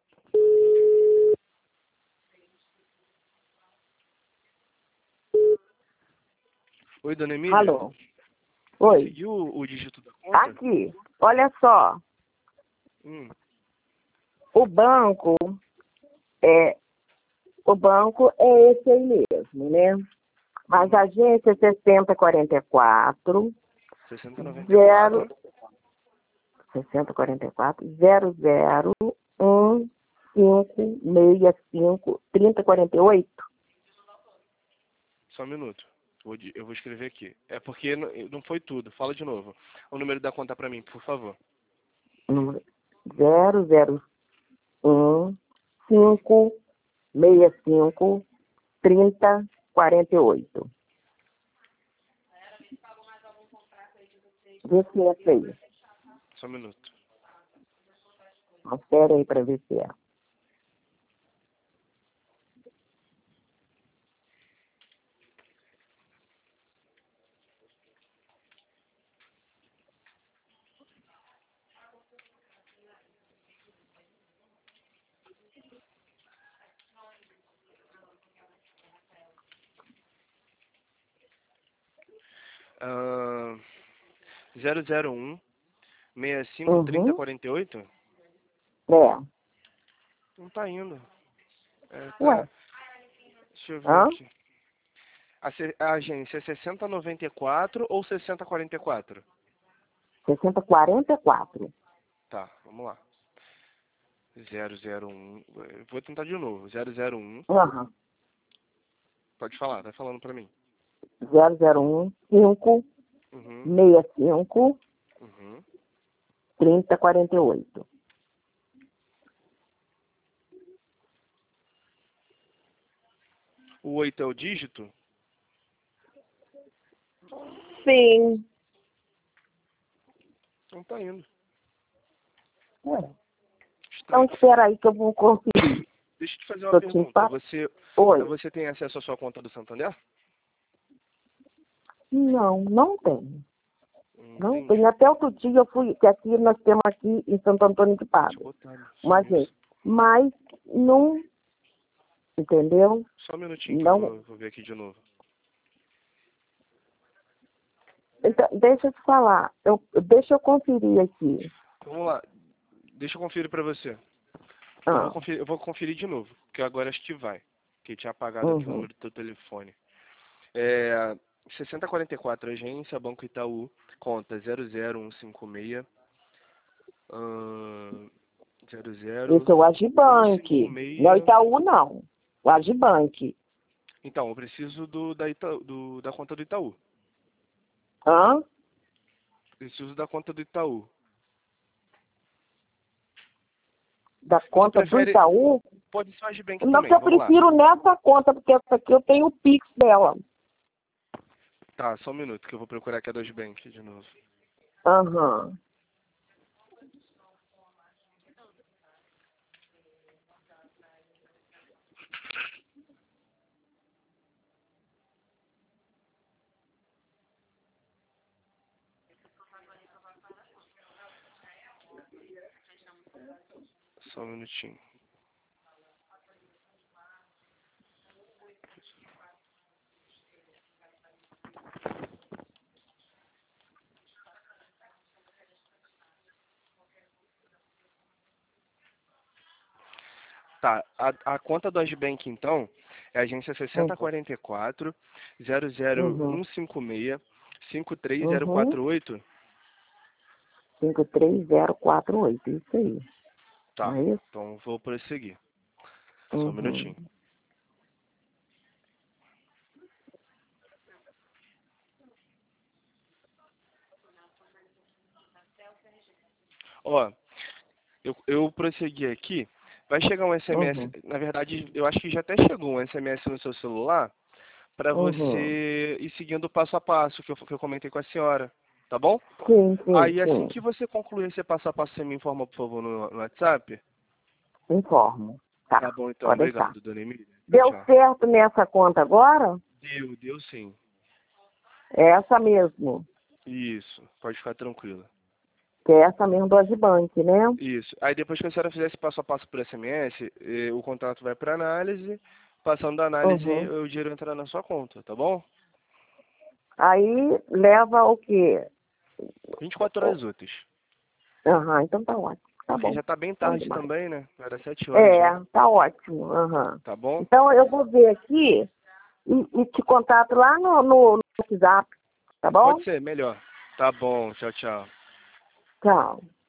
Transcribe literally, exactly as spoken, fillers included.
Oi, dona Emília. Alô? Oi. Conseguiu o, o dígito da conta? Aqui, olha só. Hum. O banco é, o banco é esse aí mesmo, né? Mas a agência é sessenta quarenta e quatro, sessenta noventa e zero, quatro. sessenta quarenta e quatro, zero zero um cinco seis cinco trinta quarenta e oito. Só um minuto. Vou di- Eu vou escrever aqui. É porque não não foi tudo. Fala de novo. O número da conta pra mim, por favor. Número zero zero um cinco seis cinco trinta quarenta e oito. Vê se é essa aí. Só um minuto. Espera aí para ver se é. Ah, zero zero um seis cinco trinta Uhum. quarenta e oito? É. Não tá indo. É, Ué. tá. Deixa eu ver Hã? aqui. A, ce- a agência é sessenta noventa e quatro ou sessenta quarenta e quatro? sessenta quarenta e quatro. Tá, vamos lá. zero zero um. Eu Vou tentar de novo. zero zero um. Aham. Pode falar, vai falando pra mim. zero zero um cinco Uhum, seis cinco uhum. trinta quarenta e oito. O oito é o dígito? Sim. Não tá indo. Ué. Então Estranho. espera aí que eu vou conferir. Deixa eu te fazer uma Tô te pergunta. empa- Você, Oi. você tem acesso à sua conta do Santander? Não, não tem. Não tem. Entendi. Até outro dia eu fui, que aqui nós temos aqui em Santo Antônio de Deixa eu Pádua. botar Mas, sumiu. gente, mas não, entendeu? Só um minutinho que eu Não. vou, vou ver aqui de novo. Então, deixa eu te falar. Eu, deixa eu conferir aqui. Vamos lá. Deixa eu conferir pra você. Eu vou Ah, conferir, eu vou conferir de novo, porque agora acho que vai. Que tinha apagado aqui o uhum. número do teu telefone. É, sessenta quarenta e quatro, agência, Banco Itaú, conta zero zero um cinco seis, ahn, zero zero Esse é o um cinco Agibank. Não é o seis. Itaú, não. O Agibank. Então, eu preciso do, da, Ita, do, da conta do Itaú. Hã? Preciso da conta do Itaú. Da Você conta do prefere... Itaú? Pode ser o Agibank Não, que também, eu vamos lá. prefiro nessa conta, porque essa aqui eu tenho o Pix dela. Tá, só um minuto que eu vou procurar aqui a do Agibank de novo. Aham. Só um minutinho. Tá, a, a conta do Agibank, então, é a agência sessenta Uhum. quarenta e quatro, zero zero Uhum. um cinco seis, cinco três zero Uhum. quatro oito. cinco três zero quatro oito. Isso aí. Não Tá, é isso? então vou prosseguir. Só um Uhum. minutinho. Ó, eu, eu prossegui aqui. Vai chegar um S M S, Uhum. na verdade, eu acho que já até chegou um S M S no seu celular para Uhum. você ir seguindo o passo a passo que eu, que eu comentei com a senhora, tá bom? Sim, sim, Aí assim sim. que você concluir esse passo a passo, você me informa, por favor, no, no WhatsApp. Informo. Tá Tá. bom, então. Pode deixar. Obrigado, dona Emília. Tchau, Deu tchau. certo nessa conta agora? Deu, deu sim. É essa mesmo. Isso, pode ficar tranquila. Que é essa mesmo do Agibank, né? Isso. Aí depois que a senhora fizer esse passo a passo por S M S, eh, o contrato vai para análise. Passando da análise, Uhum. o dinheiro entra na sua conta, tá bom? Aí leva o quê? vinte e quatro horas úteis. Aham, então tá ótimo. Tá Porque bom. já tá bem Bom tarde demais. também, né? Era sete horas É, já. tá ótimo. Aham. Tá bom? Então eu vou ver aqui e, e te contato lá no, no, no WhatsApp, tá bom? Pode ser, melhor. Tá bom, tchau, tchau. Tchau.